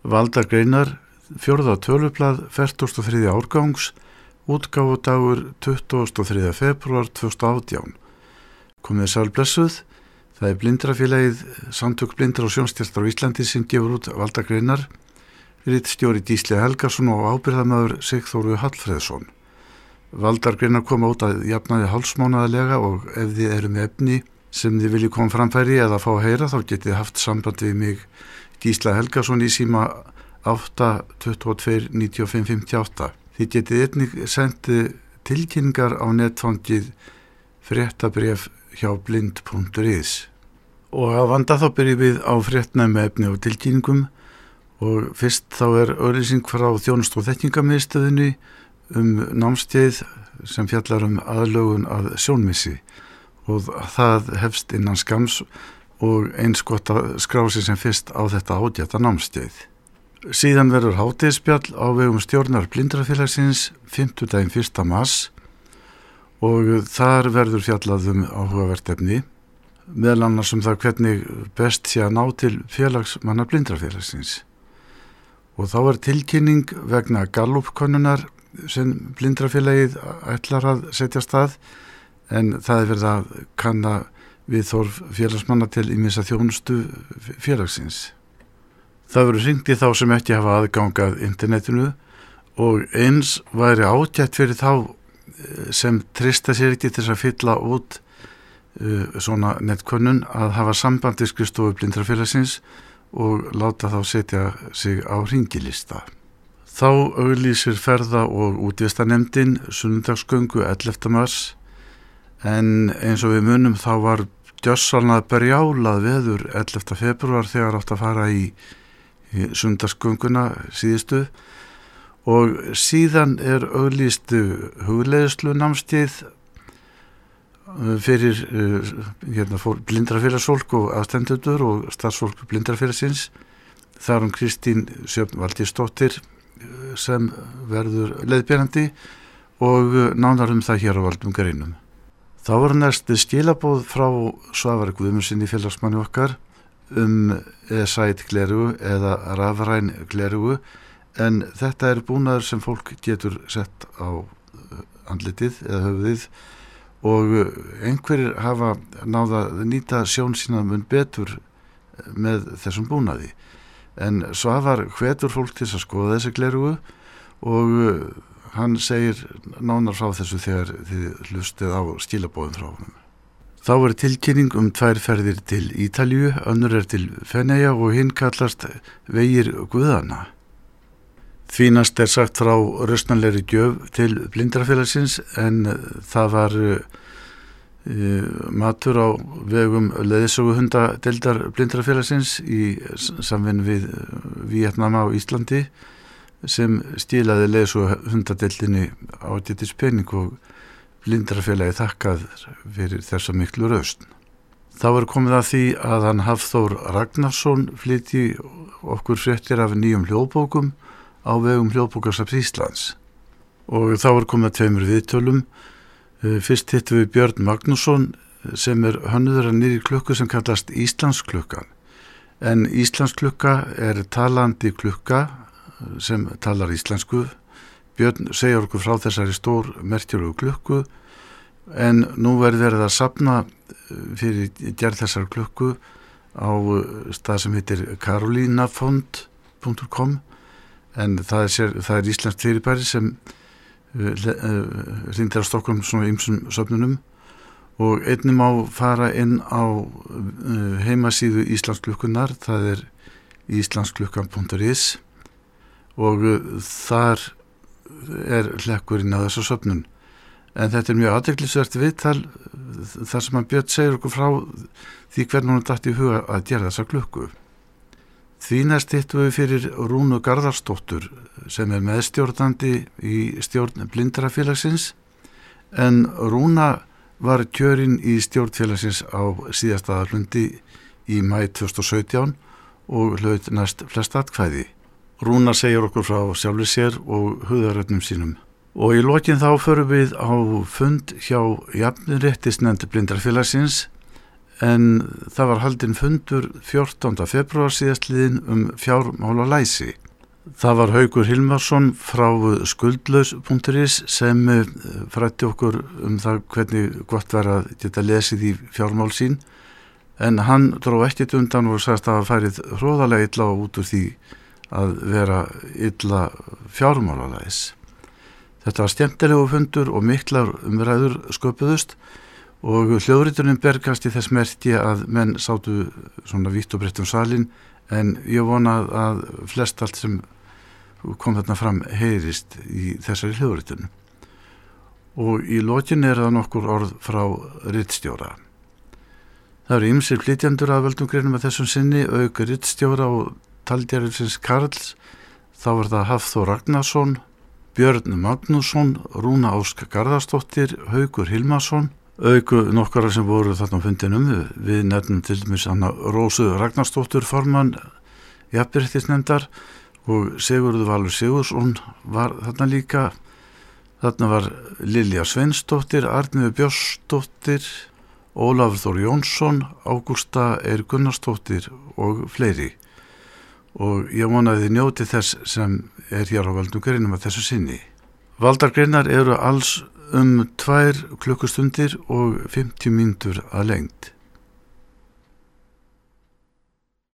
Valdargreinar, 4. tölublað, 43. árgangs, útgáfudagur 23. febrúar 2018. Komið sæl blessuð, það Blindrafélagið, Samtök blindra og sjónskertra á Íslandi sem gefur út Valdargreinar, ritstjóri Gísli Helgason og ábyrgðarmaður Sigþóru Hallfreðsson. Valdargreinar koma út að jafnaði hálfsmánaðarlega og ef þið eru með efni sem þið viljið koma framfæri eða fá að heyra þá getið haft samband við mig Gísla Helgason í síma 822 95 58. Þið getið einnig sendið tilkynningar á netfangið fréttabréf hjá blind.is. Og að vanda þá byrjum við á fréttnæmi efni og tilkynningum og fyrst þá auglýsing frá þjónustu- og þekkingarmiðstöðinni námskeið sem fjallar aðlögun að sjónmissi og það hefst innan skams og eins gott að skrá sig sem fyrst á þetta ágæta námskeið. Síðan verður hádegisspjall á vegum stjórnar Blindrafélagsins 5. 1. mars og þar verður fjallað áhugavert efni, meðal annars það hvernig best sé að ná til félagsmanna Blindrafélagsins. Og þá tilkynning vegna Gallup-könnunar sem Blindrafélagið ætlar að setja af stað, en það verið að kanna viðhorf félagsmanna til ýmissa þjónustu félagsins. Það verður hringt í þá sem ekki hafa aðgang að internetinu og eins væri ágætt fyrir þá sem treysta sér ekki til að fylla út svona netkönnun að hafa samband við skrifstofu Blindrafélagsins og láta þá setja sig á hringilista. Þá auglýsir ferða- og útvistanemndin sunnudagsgöngu 11. mars, en eins og við munum þá var gjörsamlega brjálað veður 11. febrúar þegar átt að fara í sunnudagsgönguna síðustu og síðan auglýstu hugleiðslu námskeið fyrir Blindrafélagsfólk og aðstendendur og starfsfólk Blindrafélagsins. Þar Kristín Sjöfn Valdísdóttir sem verður leiðbeinandi og nánar það hér á Valdum greinum. Þá var næst skilaboð frá Svavari Guðmundssyni félagsmanni okkar e-sæt glerugu eða rafræn glerugu, en þetta búnaður sem fólk getur sett á andlitið eða höfuðið og einhverjir hafa náð að nýta sjón sína mun betur með þessum búnaði. En Svavar hvetur fólk til að skoða þessi glerugu og hann segir nánar frá þessu þegar þið hlustið á skilaboðum frá honum. Þá tilkynning 2 ferðir til Ítalíu, önnur til Feneyja og hinn kallast Vegir Guðanna. Því næst sagt frá rausnarlegri gjöf til Blindrafélagsins, en það var matur á vegum leiðsöguhundadeildar Blindrafélagsins í samvinnu við Víetnam á Íslandi sem skilaði leiðsöguhundadeildinni ágætis pening og Blindrafélagið þakkað fyrir þessa miklu rausn. Þá komið að því að hann Hafþór Ragnarsson flytji okkur fréttir af nýjum hljóðbókum á vegum Hljóðbókasafns Íslands og þá komið að 2 viðtölum. Fyrst hittum við Björn Magnússon sem hönnuður að nýrri klukku sem kallast Íslandsklukkan. En Íslandsklukka talandi klukka sem talar íslensku. Björn segir okkur frá þessari stór merkjulegu klukku, en nú verið að safna fyrir gerð þessar klukku á stað sem heitir karolinafond.com, en það íslenskt fyrirbæri sem hrindir á Stokkólm svona ýmsum söfnunum og einnig má fara inn á heimasíðu Íslandsklukkunar, það islandsklukkan.is og þar hlekkurinn á þessa söfnun. En þetta mjög athyglisvert viðtal þar sem hann Björn segir okkur frá því hvernig hann datt í huga að gera þessa klukku. Því næst hittum við fyrir Rúnu Garðarsdóttur sem meðstjórnandi í stjórn Blindrafélagsins, en Rúna var kjörin í stjórn félagsins á síðasta aðalfundi í maí 2017 og hlaut næst flest atkvæði. Rúna segir okkur frá sjálfri sér og hugðarefnum sínum. Og í lokin þá förum við á fund hjá jafnréttisnefnd Blindrafélagsins, en það var haldinn fundur 14. febrúar síðastliðinn fjármálalæsi. Það var Haukur Hilmarsson frá skuldlaus.is sem fræddi okkur það hvernig gott var að geta lesið í fjármál sín, en hann dró ekkert undan og sagðist að það færið hróðalega illa út úr því að vera illa fjármálalæs. Þetta var skemmtilegu fundur og miklar umræður sköpuðust og hljóðritunum ber kannski þess merki að menn sátu svona vítt og breitt salinn, en ég vona að flest allt sem kom þarna fram heyrist í þessari hljóðritun. Og í lokin það nokkur orð frá ritstjóra. Það eru ýmsir flytjendur að völdum greinum að þessum sinni, auk ritstjóra og talgerðsins Karls. Þá var það Hafþór Ragnarsson, Björn Magnússon, Rúna Ósk Garðarsdóttir, Haukur Hilmarsson, auk nokkara sem voru þarna á fundinum. Við nefnum til dæmis Rósu Ragnarsdóttur formann jafnréttisnefndar og Sigurður Valur Sigurðsson var þarna líka. Þarna var Lilja Sveinsdóttir, Arnviður Björnsdóttir, Ólafur Þór Jónsson, Ágústa Eir Gunnarsdóttir og fleiri. Og ég vonaði þið njóti þess sem hér á völdum greinum að þessu sinni. Valdargreinar eru alls 2 klukkustundir og 50 mínútur að lengd.